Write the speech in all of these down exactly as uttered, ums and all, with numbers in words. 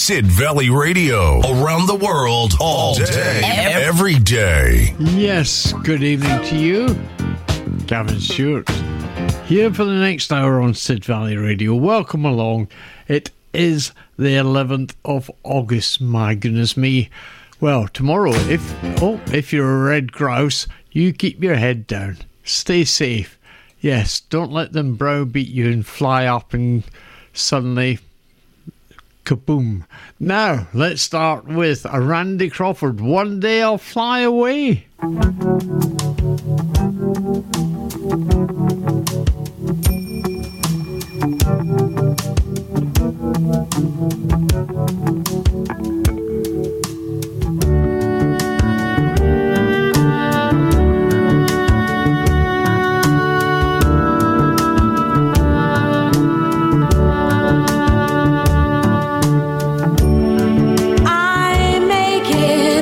Sid Valley Radio, around the world, all day, every day. Yes, good evening to you. Gavin Stewart here for the next hour on Sid Valley Radio. Welcome along. It is the eleventh of August, my goodness me. Well, tomorrow, if oh, if you're a red grouse, you keep your head down. Stay safe. Yes, don't let them browbeat you and fly up and suddenly kaboom. Now, let's start with a Randy Crawford. One day I'll fly away.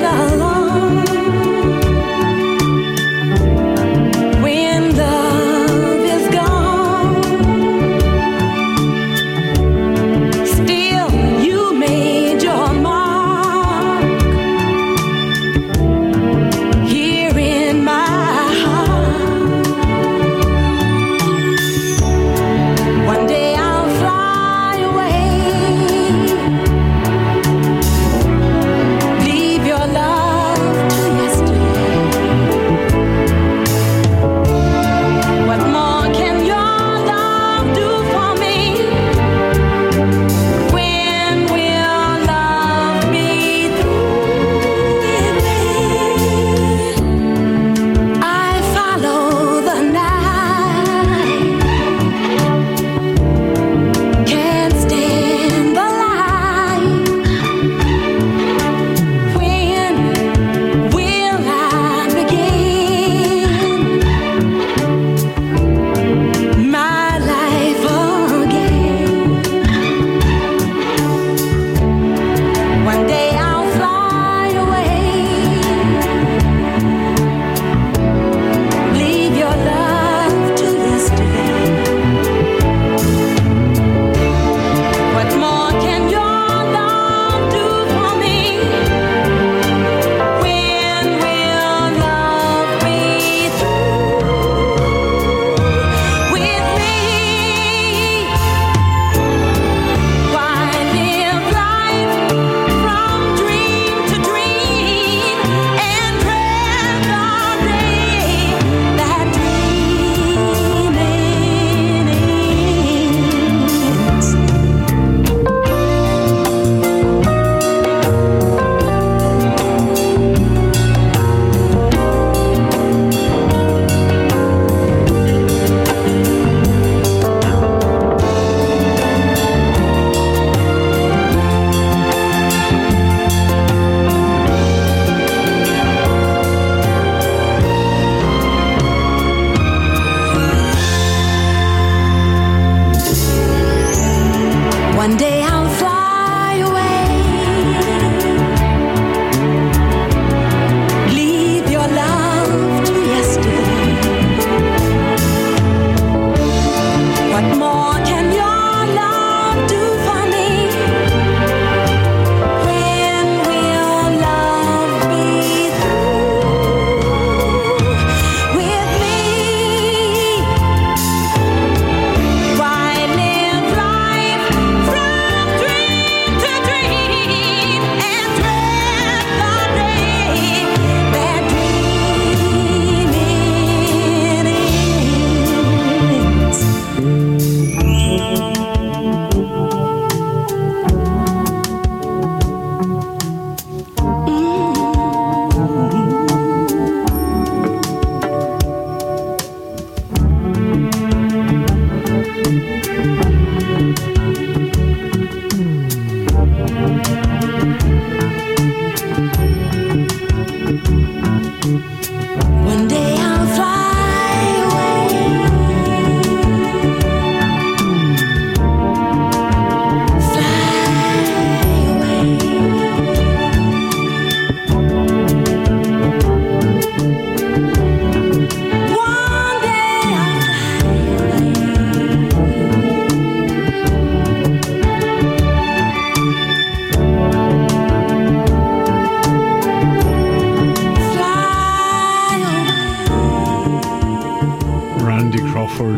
When the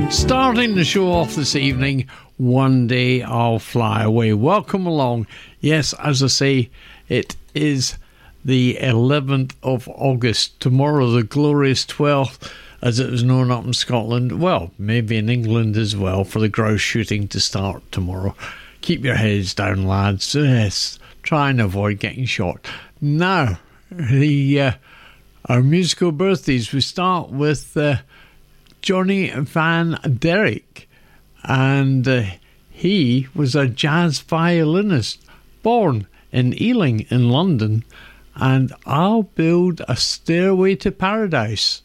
Starting the show off this evening, One Day I'll Fly Away. Welcome along. Yes, as I say, it is the eleventh of August. Tomorrow, the glorious twelfth, as it was known up in Scotland. Well, maybe in England as well, for the grouse shooting to start tomorrow. Keep your heads down, lads. Yes, try and avoid getting shot. Now, the uh, our musical birthdays. We start with Uh, Johnny Van Derek, and uh, he was a jazz violinist born in Ealing in London, and I'll Build a Stairway to Paradise.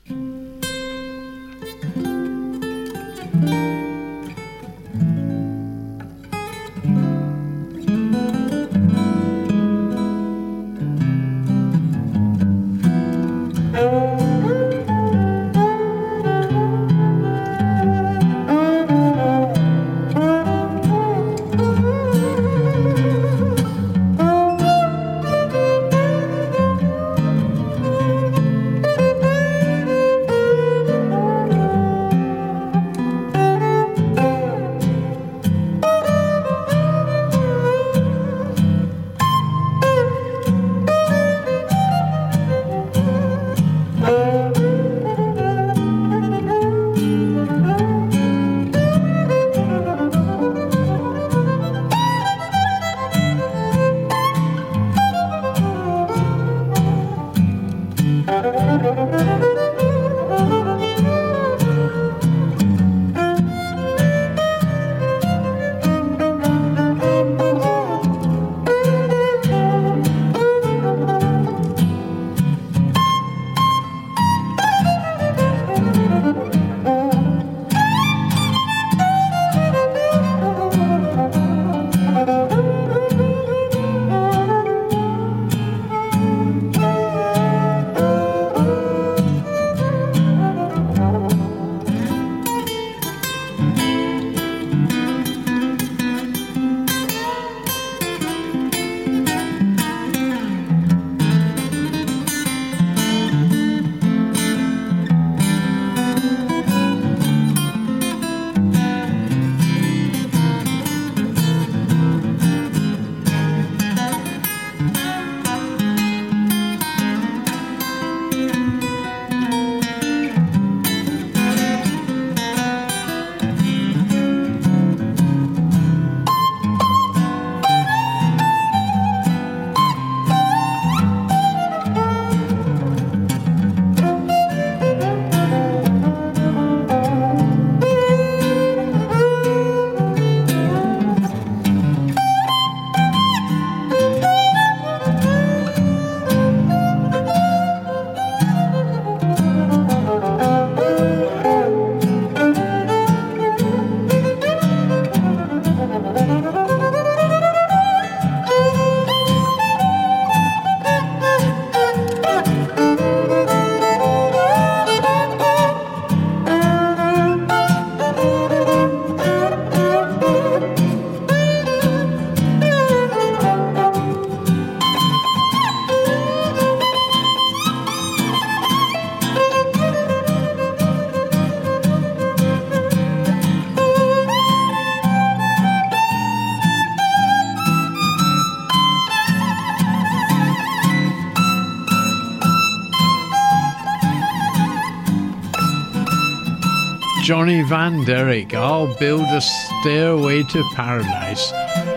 Johnny Van Derek, I'll Build a Stairway to Paradise.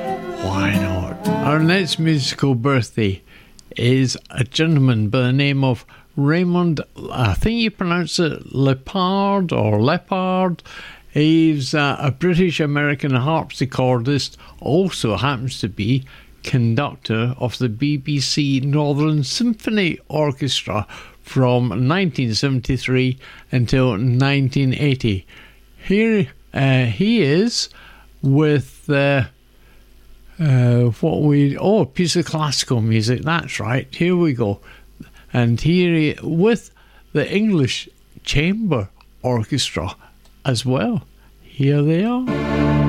Why not? Our next musical birthday is a gentleman by the name of Raymond, I think you pronounce it Lepard or Leopard. He's uh, a British-American harpsichordist, also happens to be conductor of the B B C Northern Symphony Orchestra from nineteen seventy-three until nineteen eighty. Here uh, he is with uh, uh, what we oh a piece of classical music. That's right. Here we go, and here he, with the English Chamber Orchestra as well. Here they are.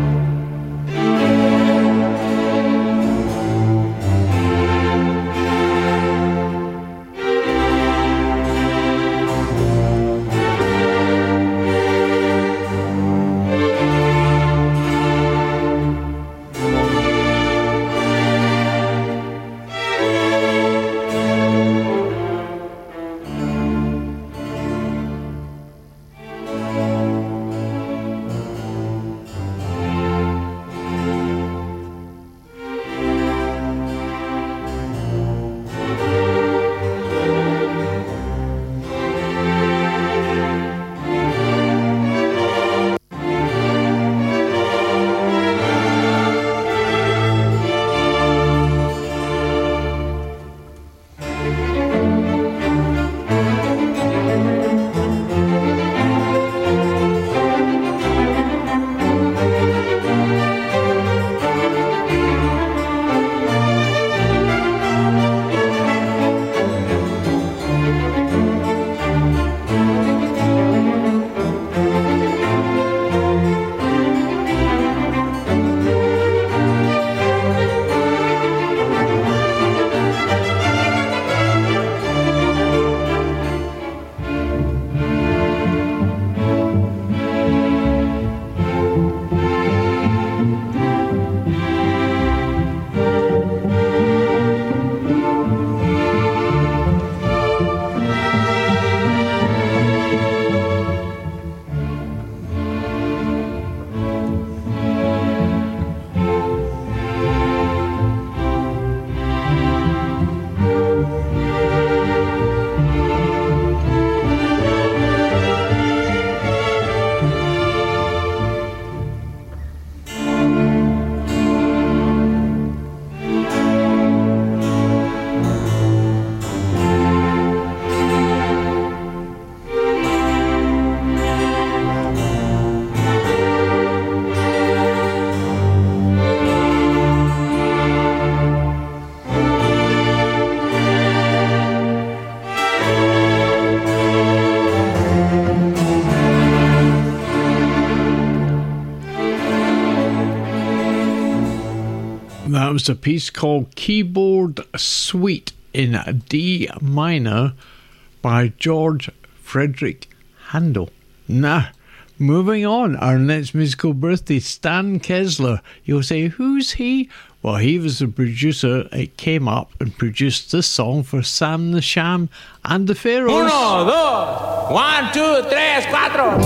was a piece called Keyboard Suite in D minor by George Frederick Handel. Now, moving on, our next musical birthday, Stan Kesler. You'll say, who's he? Well, he was the producer. It came up and produced this song for Sam the Sham and the Pharaohs. Uno, dos, one, two, tres, cuatro.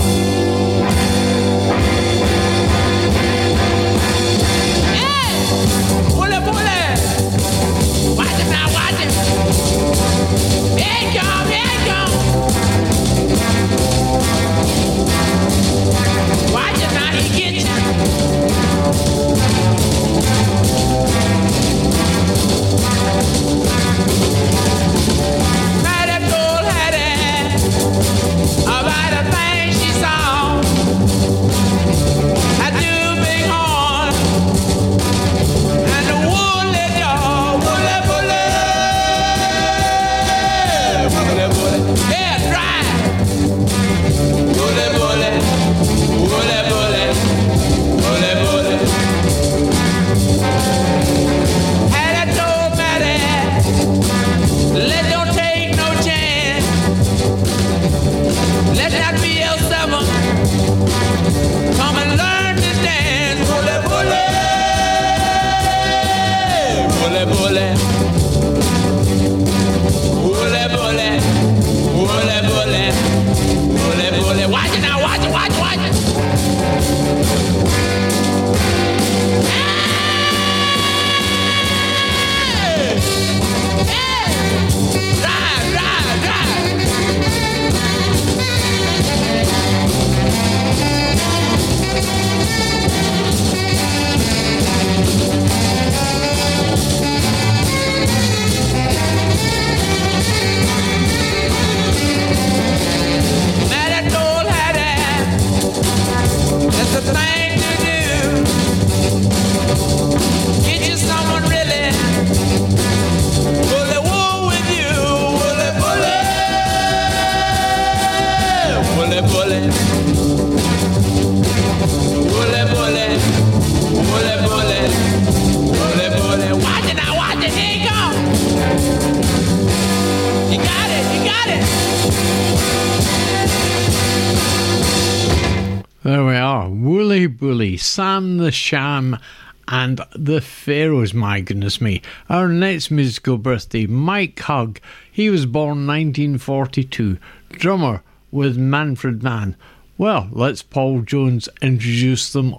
Sam the Sham and the Pharaohs. My goodness me. Our next musical birthday, Mike Hugg. He was born nineteen forty-two, drummer with Manfred Mann. Well, let's Paul Jones introduce them all.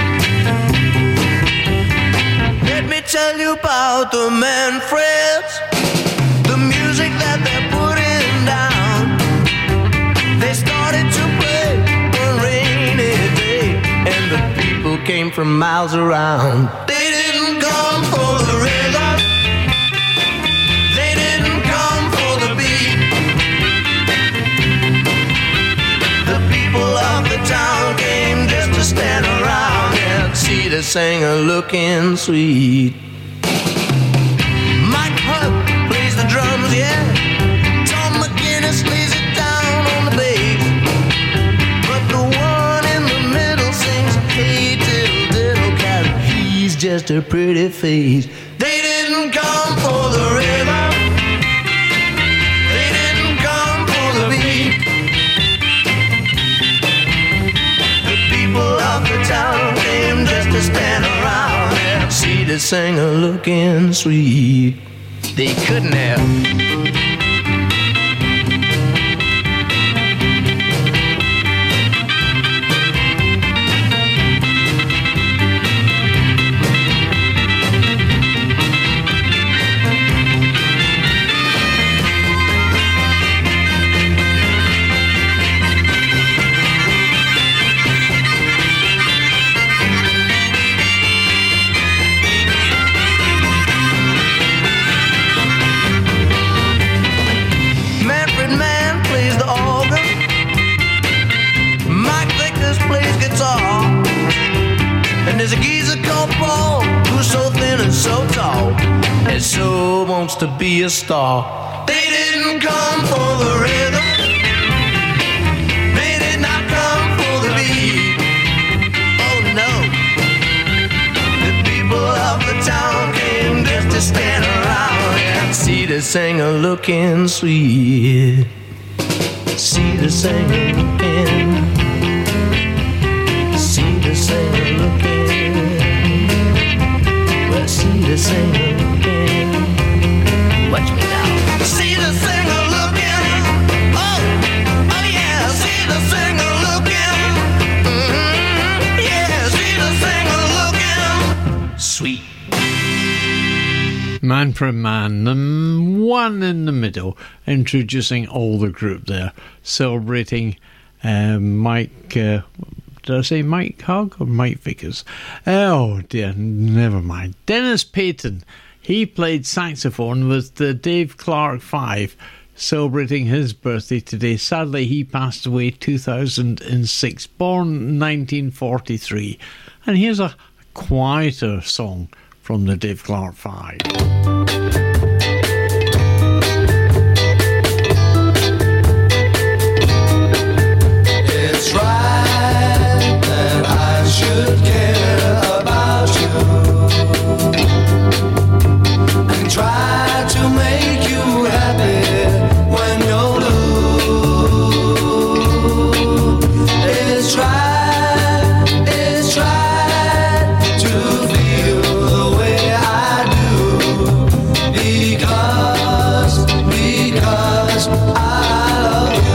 Let me tell you about the Manfreds, the music that they're putting down. They started to play one rainy day, and the people came from miles around. They didn't come for the rhythm, they didn't come for the beat. The people of the town came just to stand around and see the singer looking sweet. Mike Hugg plays the drums, yeah. Tom McGinnis lays it down on the bass. But the one in the middle sings, hey diddle diddle cat, he's just a pretty face. They didn't come for the rhythm, they didn't come for the beat. The people of the town came just to stand around and see the singer looking sweet. They couldn't have. There's a geezer called Paul, who's so thin and so tall, and so wants to be a star. They didn't come for the rhythm, they did not come for the beat. Oh no, the people of the town came stand around and see the singer looking sweet. See the singer looking, see the singer looking, well, see the singer looking, watch me now. See the singer looking, oh, oh yeah, see the singer looking, mm-hmm, yeah, see the singer looking, sweet. Man for Man, the one in the middle, introducing all the group there, celebrating uh, Mike, uh, did I say Mike Hugg or Mike Vickers? Oh dear, never mind. Dennis Payton, he played saxophone with the Dave Clark Five, celebrating his birthday today. Sadly, he passed away two thousand six, born nineteen forty-three. And here's a quieter song from the Dave Clark Five. It's right that I should care about you and try to make you happy when you're blue. It's right, it's right to feel the way I do, because, because I love you.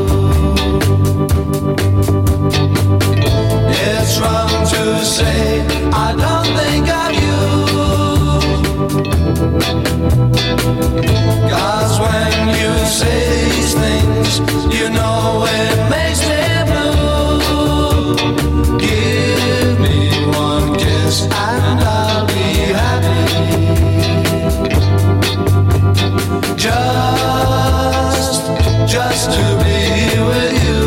It's wrong to say I don't think of you, 'cause when you say these things, you know it makes me blue. Give me one kiss and I'll be happy. Just, just to be with you.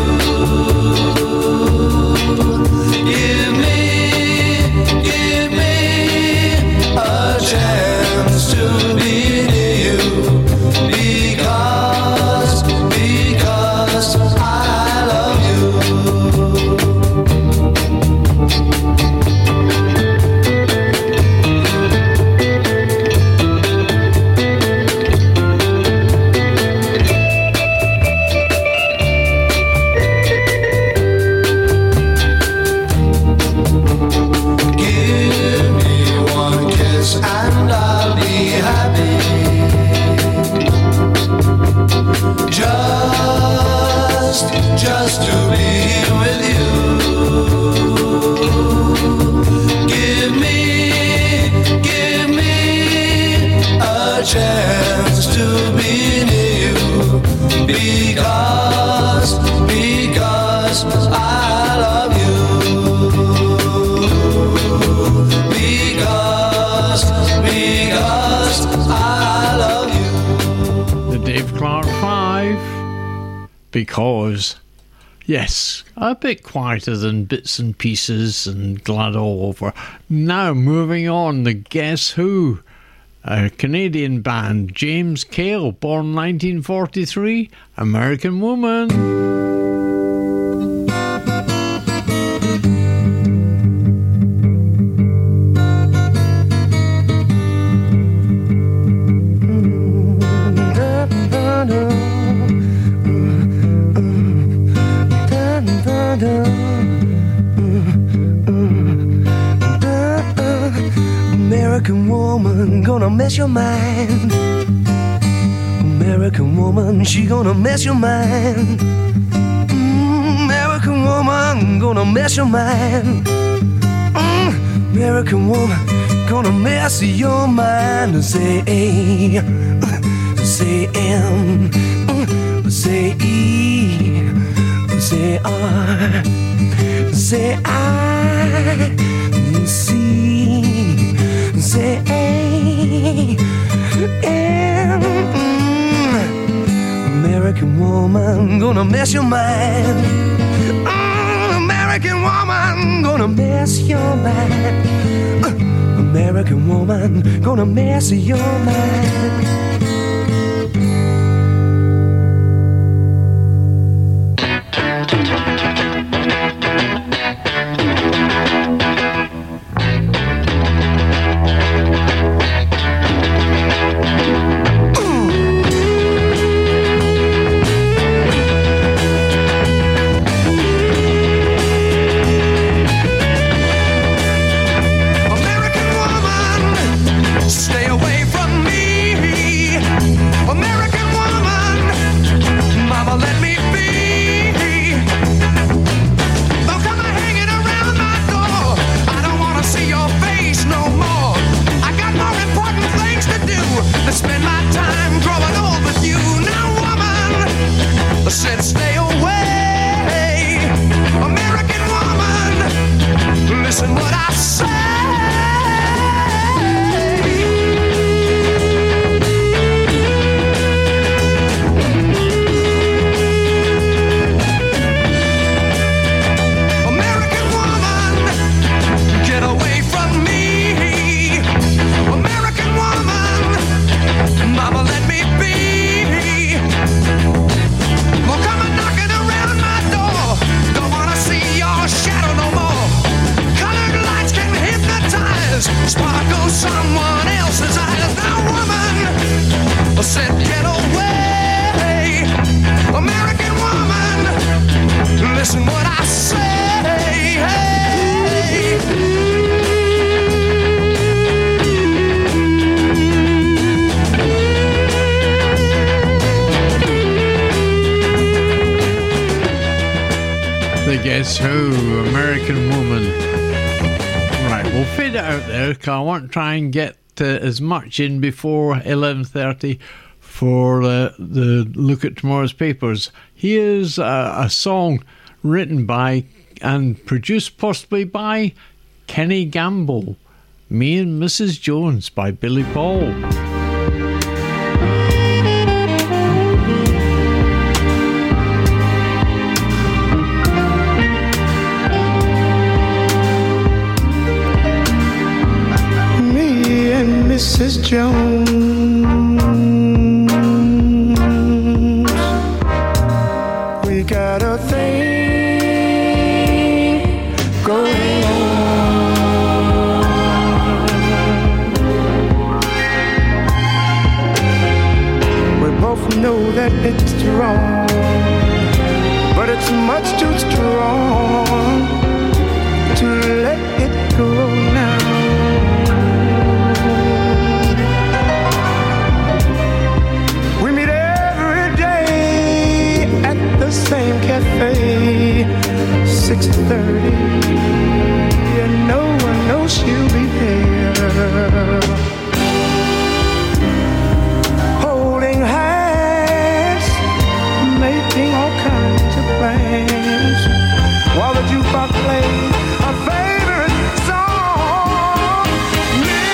Give me, give me a chance to be near you, because, because I love you. Give me one kiss and I'll be happy. Just, just to be with you. Give me, give me a chance to be near you, because, because I love you. Because, because I love you. The Dave Clark Five, because, yes, a bit quieter than Bits and Pieces and Glad All Over. Now, moving on, the Guess Who, a Canadian band, James Cale, born nineteen forty-three, American Woman. American woman, gonna mess your mind. American woman, she gonna mess your mind. Mm, American woman, gonna mess your mind. Mm, American woman, gonna mess your mind. Say A, say M, say E, say R, say I, C, say A, M. American woman, gonna mess your mind. Mm, American woman, gonna mess your mind. Uh, American woman, gonna mess your mind. spend my time growing old with you. Now, woman, I said stay away. American woman, listen what I say. Mama, let me be. Well, come on knocking around my door. Don't wanna see your shadow no more. Colored lights can hypnotize, sparkle someone else's eyes. Now, woman, I said get away. American woman, listen what I say. Hey. Guess Who, American Woman. Right, we'll fade it out there because I want to try and get uh, as much in before eleven thirty for uh, the look at tomorrow's papers. Here's a, a song written by and produced possibly by Kenny Gamble, Me and Missus Jones by Billy Paul. Missus Jones, we got a thing going on. We both know that it's wrong, but it's much too strong to let it go now. Same cafe, six thirty, and no one knows she'll be there. Holding hands, making all kinds of plans, while the jukebox plays a favorite song. Me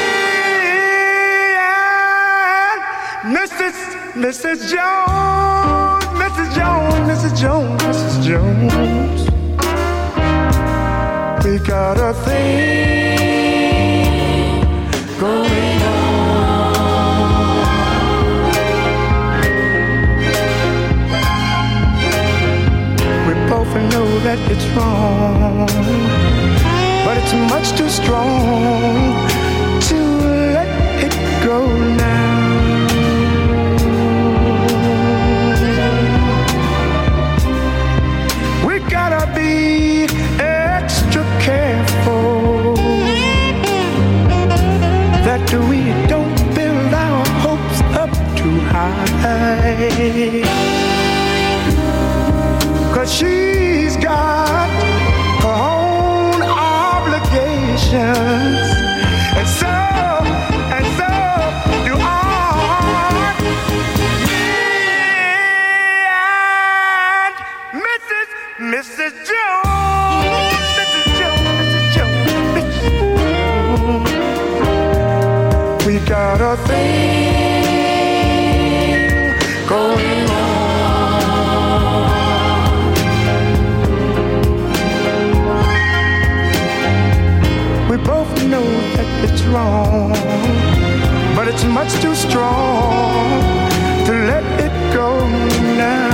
and Missus Missus Jones, Missus Jones, Missus Jones, Missus Jones, we got a thing going on. We both know that it's wrong, but it's much too strong to let it go now. Gotta be extra careful that we don't build our hopes up too high, 'cause she's got her own obligations, and so, and so do I. Missus Jones, Missus Jones, Missus Jones, Missus Jones, we got a thing going on. We both know that it's wrong, but it's much too strong to let it go now.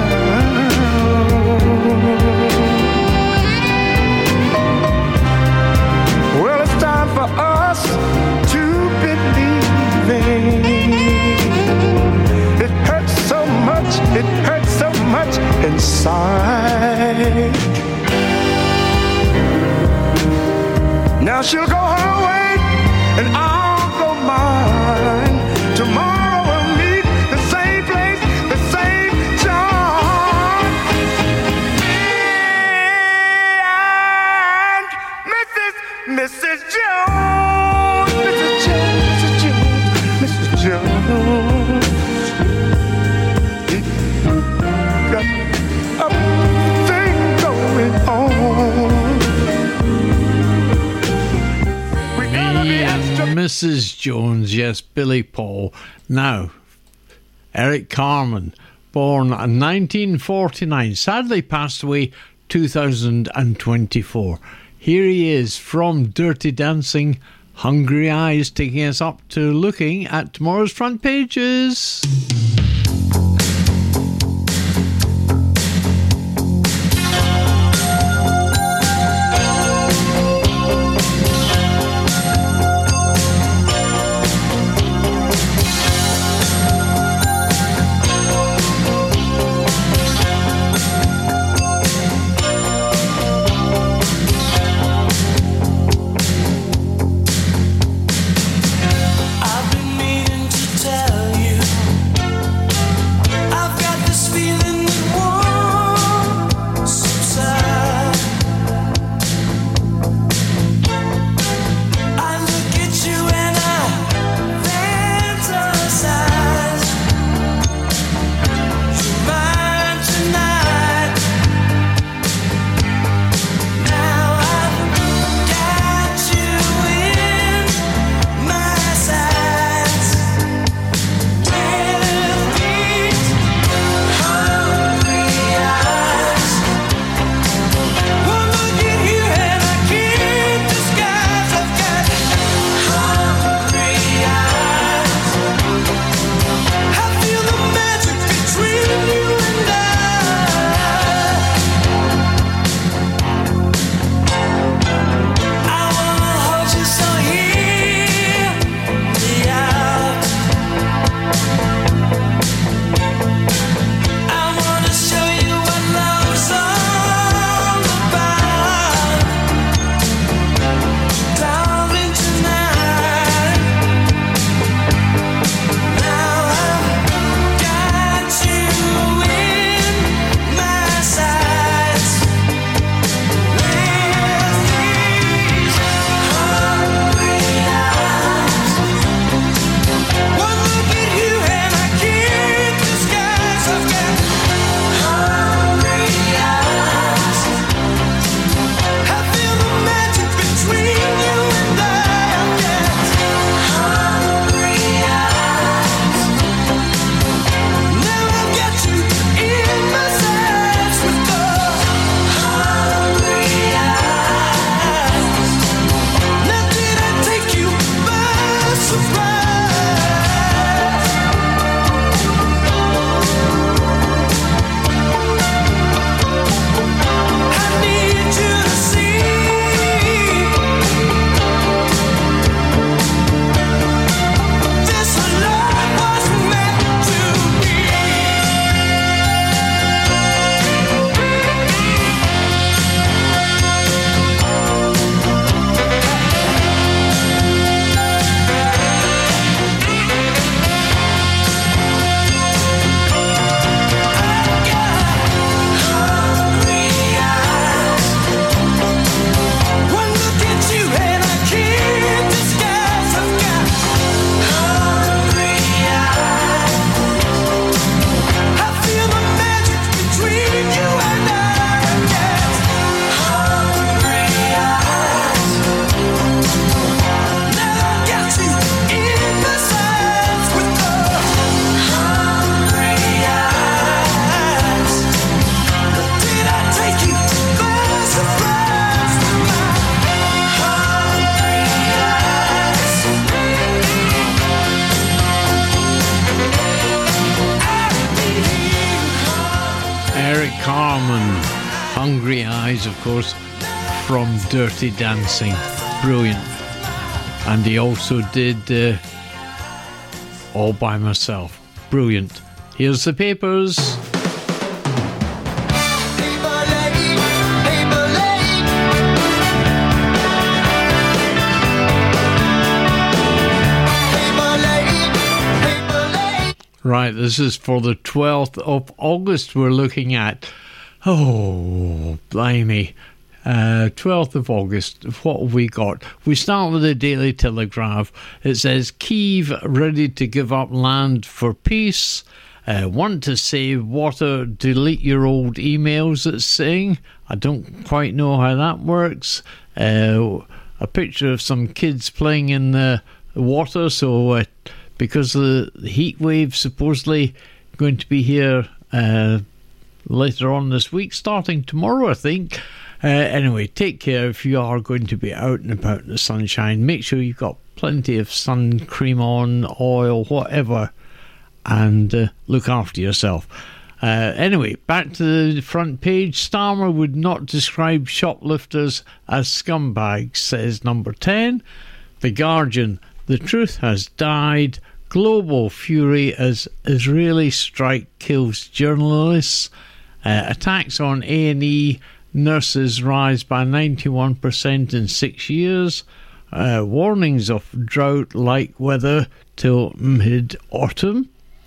Well, it's time for us to believe in. It hurts so much, it hurts so much inside. Now she'll go her way and I'll go mine. Tomorrow we'll meet the same place, the same time. And Missus Missus Jones, Missus Jones, Missus Jones, Missus Jones, Missus Jones, yes, Billy Paul. Now, Eric Carmen, born in nineteen forty-nine, sadly passed away two thousand twenty-four. Here he is from Dirty Dancing, Hungry Eyes, taking us up to looking at tomorrow's front pages. Hungry Eyes, of course, from Dirty Dancing. Brilliant. And he also did uh, All By Myself. Brilliant. Here's the papers. Right, this is for the twelfth of August we're looking at. Oh, blimey. Uh, twelfth of August, what have we got? We start with the Daily Telegraph. It says, Kyiv ready to give up land for peace. Uh, want to save water, delete your old emails, it's saying. I don't quite know how that works. Uh, a picture of some kids playing in the water. So uh, because the heat wave supposedly going to be here uh, later on this week, starting tomorrow, I think. Uh, anyway, take care if you are going to be out and about in the sunshine. Make sure you've got plenty of sun cream on, oil, whatever, and uh, look after yourself. Uh, anyway, back to the front page. Starmer would not describe shoplifters as scumbags, says number ten. The Guardian, the truth has died. Global fury as Israeli strike kills journalists. Uh, attacks on A and E nurses rise by ninety-one percent in six years. Uh, warnings of drought-like weather till mid-autumn.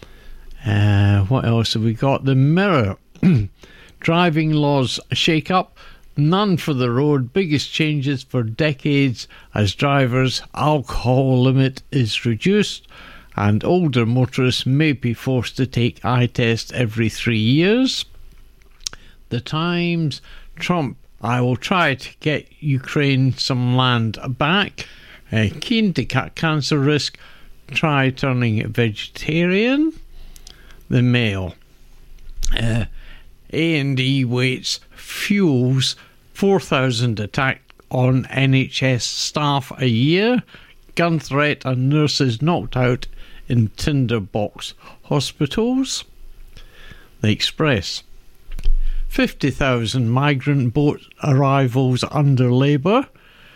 Uh, what else have we got? The Mirror. Driving laws shake up. None for the road. Biggest changes for decades as drivers' alcohol limit is reduced. And older motorists may be forced to take eye tests every three years. The Times. Trump, I will try to get Ukraine some land back. Uh, keen to cut cancer risk. Try turning vegetarian. The Mail. Uh, A and E waits fuels four thousand attack on N H S staff a year. Gun threat and nurses knocked out in tinderbox hospitals. The Express. fifty thousand migrant boat arrivals under Labour.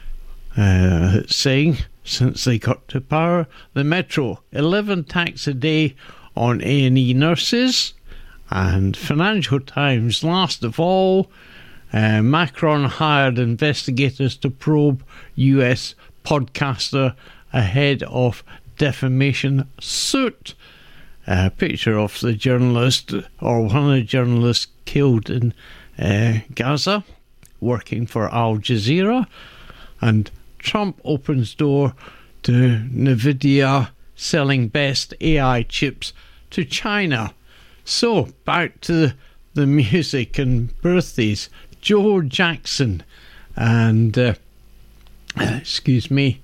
Uh, saying since they got to power. The Metro. eleven attacks a day on A and E nurses. And Financial Times, last of all, uh, Macron hired investigators to probe U S podcaster ahead of defamation suit. A picture of the journalist, or one of the journalists killed in uh, Gaza, working for Al Jazeera. And Trump opens door to NVIDIA selling best A I chips to China. So, back to the music and birthdays. Joe Jackson and, uh, excuse me,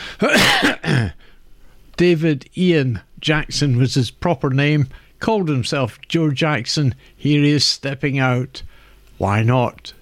David Ian Jackson was his proper name, called himself Joe Jackson. Here he is stepping out. Why not?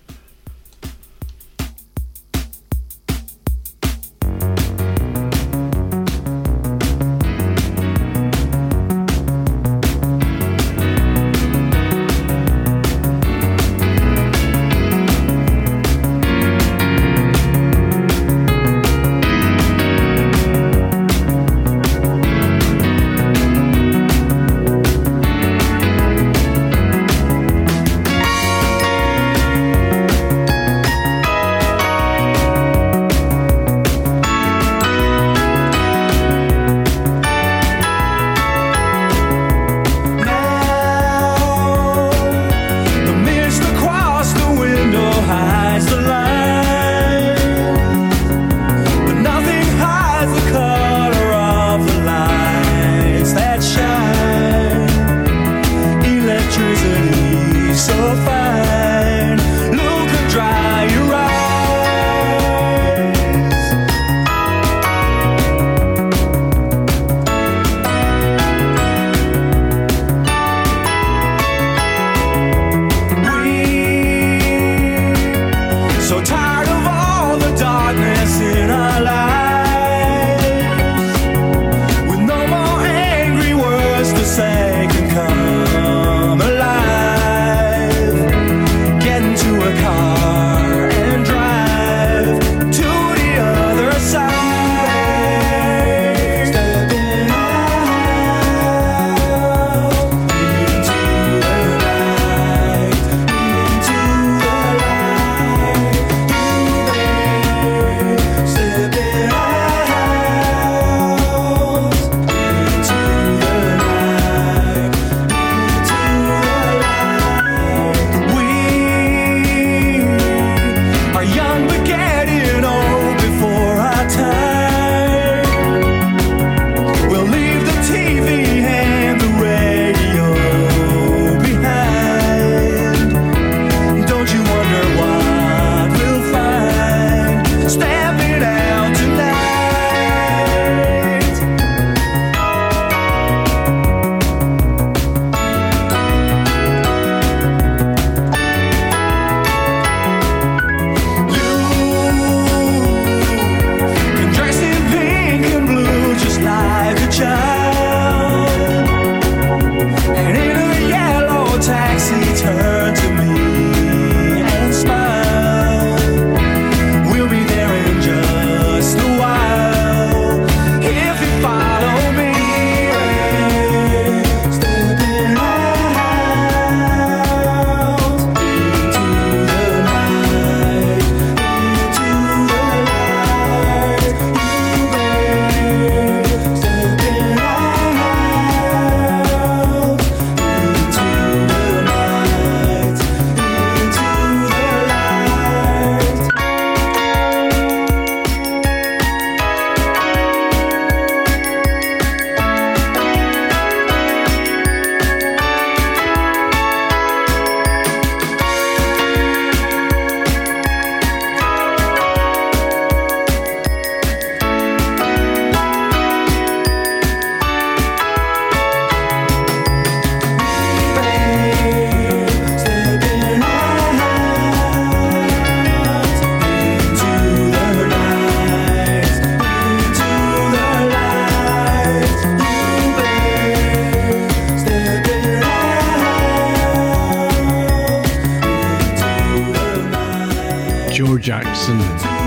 Jackson.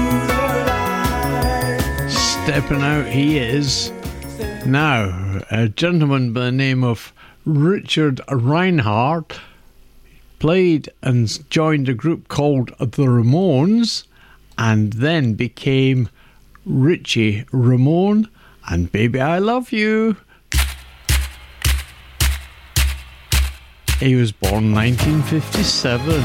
Stepping out he is. Now, a gentleman by the name of Richard Reinhardt played and joined a group called the Ramones and then became Richie Ramone and Baby I Love You. He was born in nineteen fifty-seven.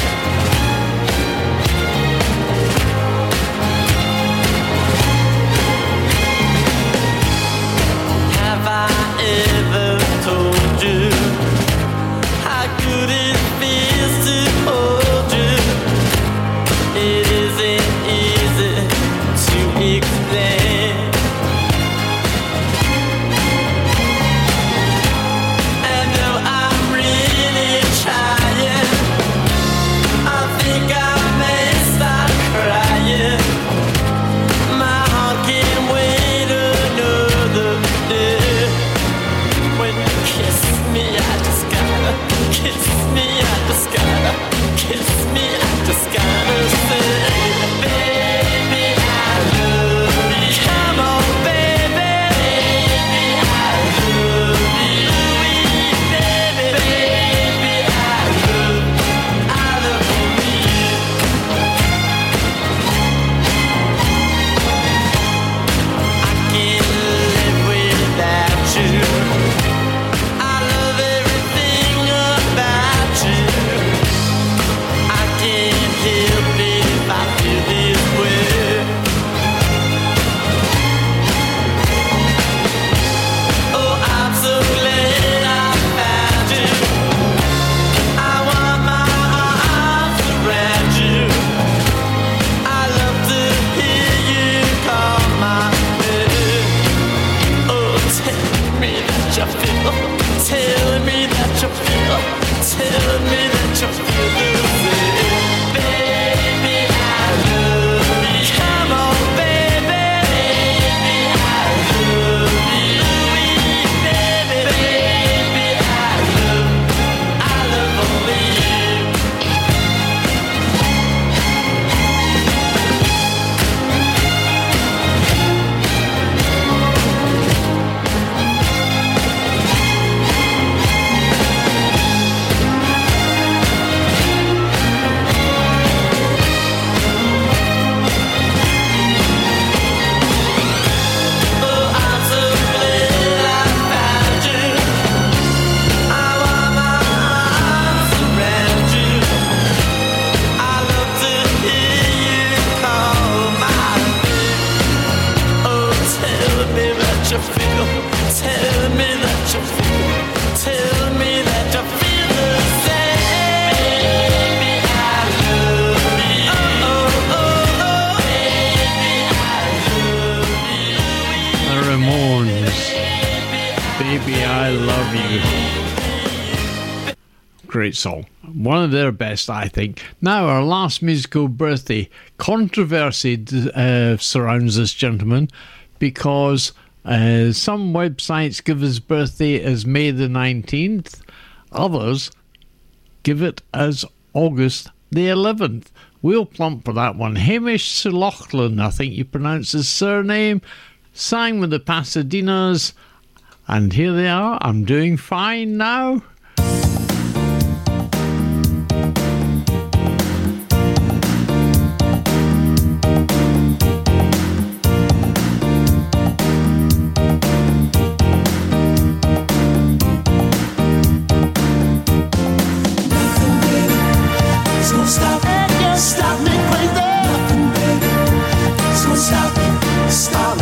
Great song. One of their best, I think. Now, our last musical birthday. Controversy uh, surrounds this gentleman because uh, some websites give his birthday as May the nineteenth. Others give it as August the eleventh. We'll plump for that one. Hamish Silochlan, I think you pronounce his surname, sang with the Pasadenas. And here they are. I'm doing fine now.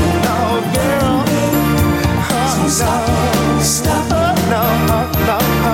Stop, no, no.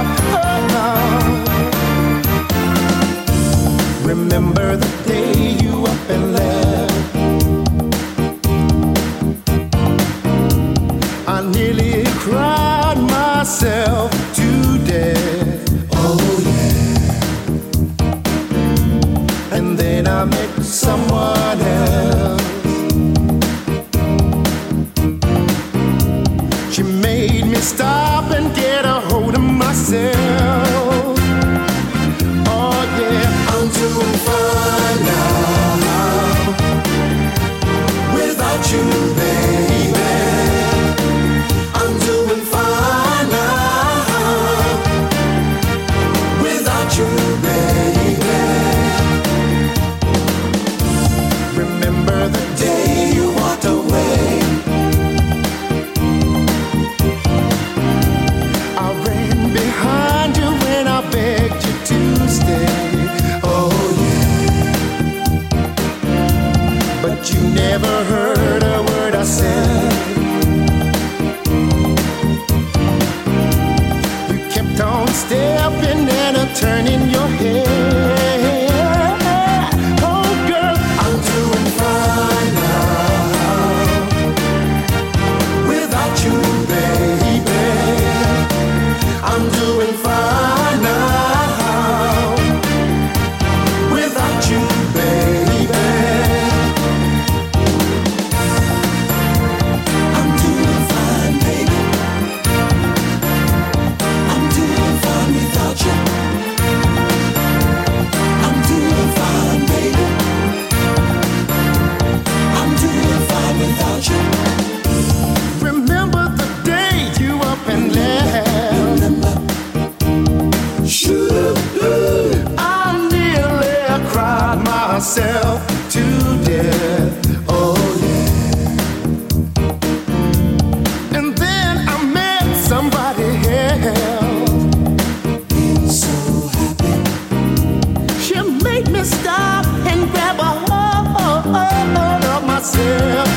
Don't step in and turn in your head. Oh girl, I'm doing fine now without you, baby. I'm doing fine now without you, baby. I'm doing fine, baby. I'm doing fine without you. I'm doing fine, baby. I'm doing fine without you. Remember the day you up and left. I nearly cried myself to death. Oh yeah. And then I met somebody else. So happy. She made me stop and grab a hold of myself.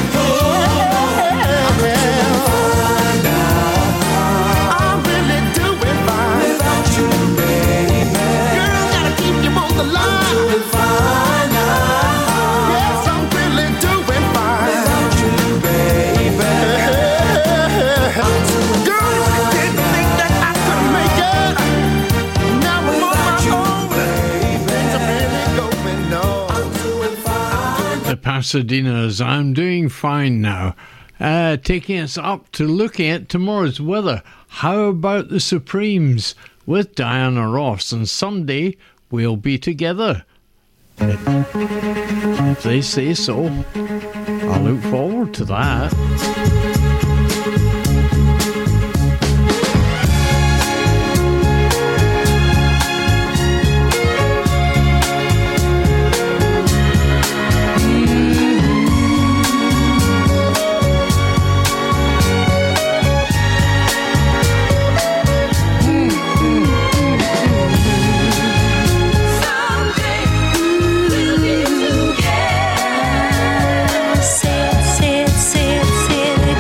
I'm really doing fine without you, baby. Girl, gotta keep you on the line. I'm doing fine now. Yes, I'm really doing fine without you, baby. I'm doing Girl, if you didn't think that I could make it, now I'm on my own. Things are really going on. I'm doing fine. The Pasadenas, I'm doing fine now. Uh, taking us up to looking at tomorrow's weather. How about the Supremes with Diana Ross? And someday we'll be together. If they say so, I look forward to that. Say, say, say, say it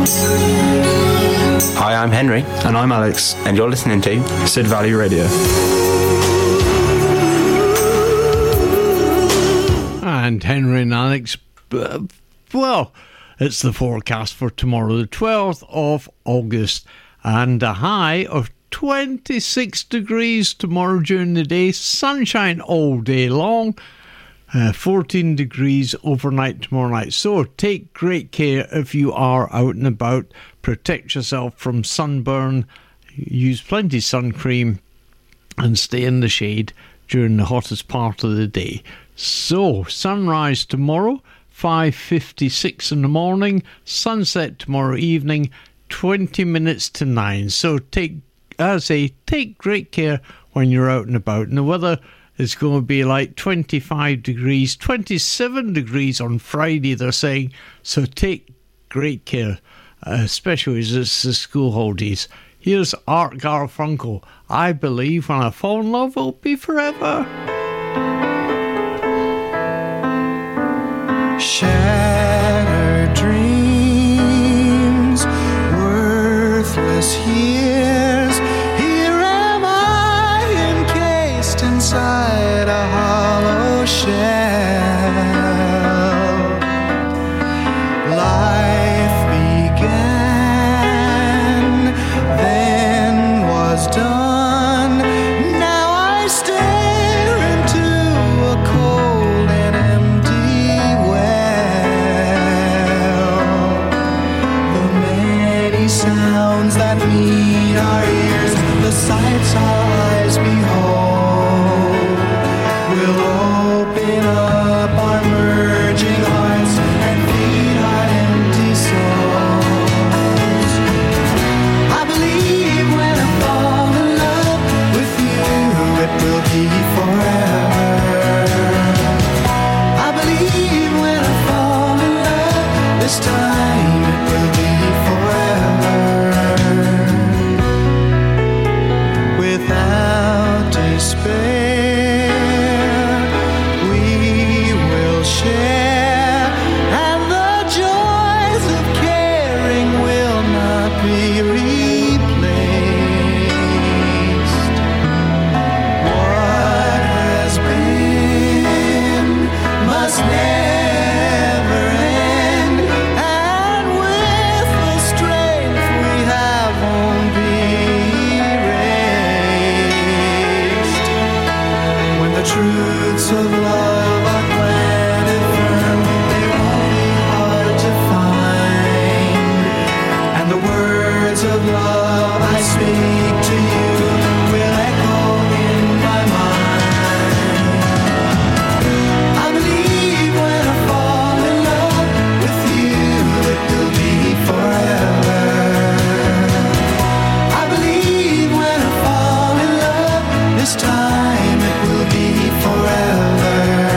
Hi, I'm Henry. And I'm Alex. And you're listening to Sid Valley Radio. And Henry and Alex, uh, well, it's the forecast for tomorrow, the twelfth of August, and a high of twenty-six degrees tomorrow during the day, sunshine all day long, uh, fourteen degrees overnight tomorrow night. So take great care if you are out and about, protect yourself from sunburn, use plenty of sun cream, and stay in the shade during the hottest part of the day. So, sunrise tomorrow, five fifty-six in the morning, sunset tomorrow evening, twenty minutes to nine. So take, as I say, take great care when you're out and about. And the weather is going to be like twenty-five degrees, twenty-seven degrees on Friday, they're saying. So take great care, uh, especially as it's the school holidays. Here's Art Garfunkel. I believe when I fall in love, it'll be forever. Shattered dreams, worthless years. Here am I, encased inside a hollow shell. Life began, then was done. Now I stare into a cold and empty sounds that meet our ears, the sights our eyes behold, will open up our merging hearts and feed our empty souls. I believe when I fall in love with you, it will be forever. I believe when I fall in love, this time it will be forever. Without despair, we will share, and the joys of caring will not be replaced. What has been must never end, and with the strength we have won't be the truths of love are planted firm, they won't be hard to find. And the words of love I speak to you will echo in my mind. I believe when I fall in love with you, it will be forever. I believe when I fall in love, this time it will be forever.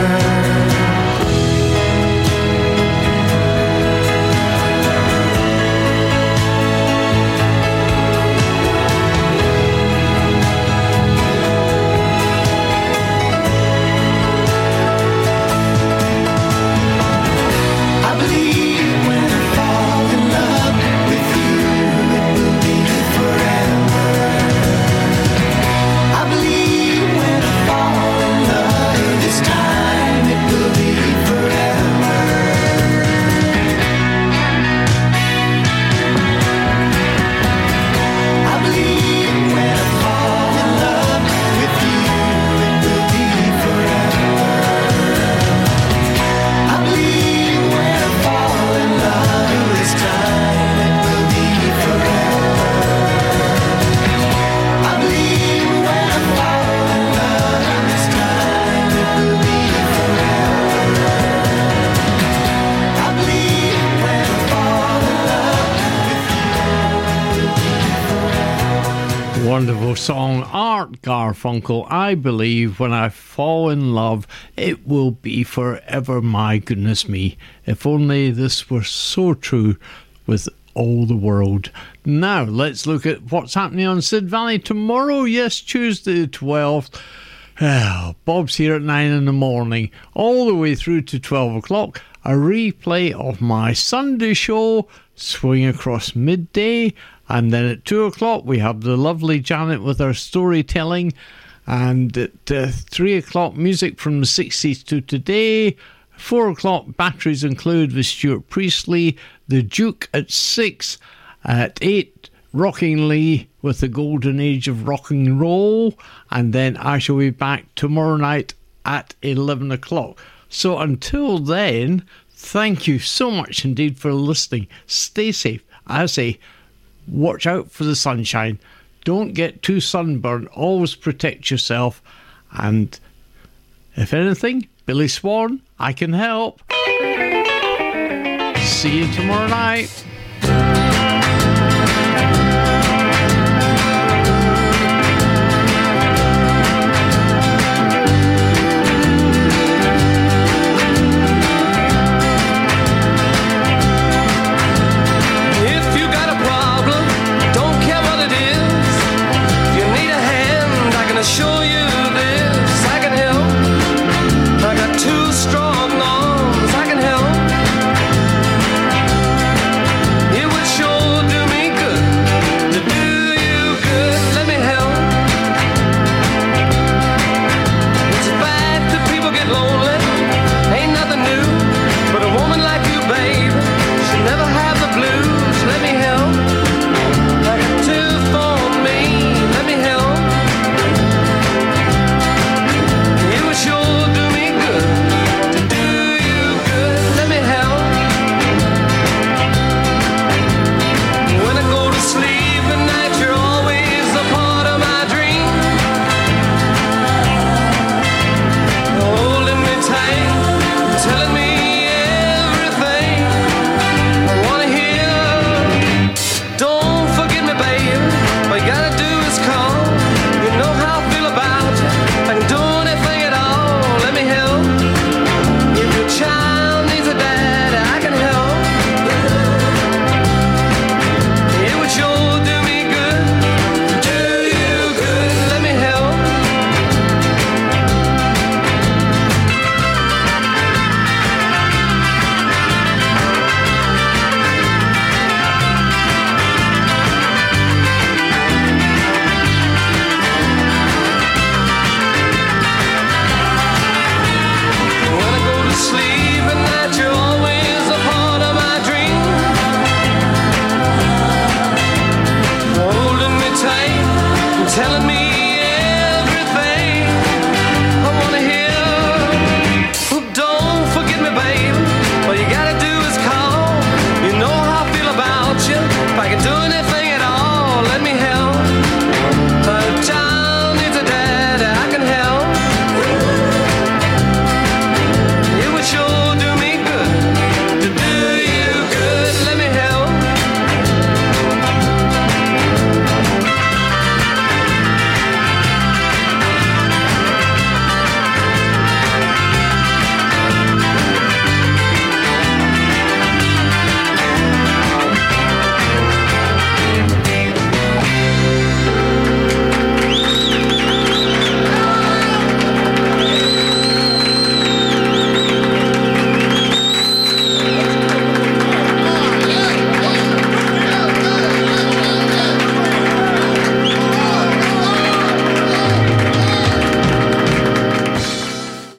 I believe when I fall in love with you, it will be forever. I believe when I fall in love, this time it will be forever. I believe when I fall in love with you, it will be forever. I believe when I fall in love, this time it will be forever. I believe when I fall in love, this time it will be forever. I believe when I fall in love with you, it will be forever. Wonderful song, Art Garfunkel. I believe when I fall in love, it will be forever. My goodness me. If only this were so true with all the world. Now, let's look at what's happening on Sid Valley tomorrow. Yes, Tuesday the twelfth. Oh, Bob's here at nine in the morning, all the way through to twelve o'clock. a replay of my Sunday show, Swing Across Midday. And then at two o'clock, we have the lovely Janet with her storytelling. And at uh, three o'clock, music from the sixties to today. four o'clock, Batteries Included with Stuart Priestley. The Duke at six. At eight, Rocking Lee with the Golden Age of Rock and Roll. And then I shall be back tomorrow night at eleven o'clock. So until then, thank you so much indeed for listening. Stay safe. I say, watch out for the sunshine. Don't get too sunburned. Always protect yourself. And if anything, Billy Swan, I can help. See you tomorrow night.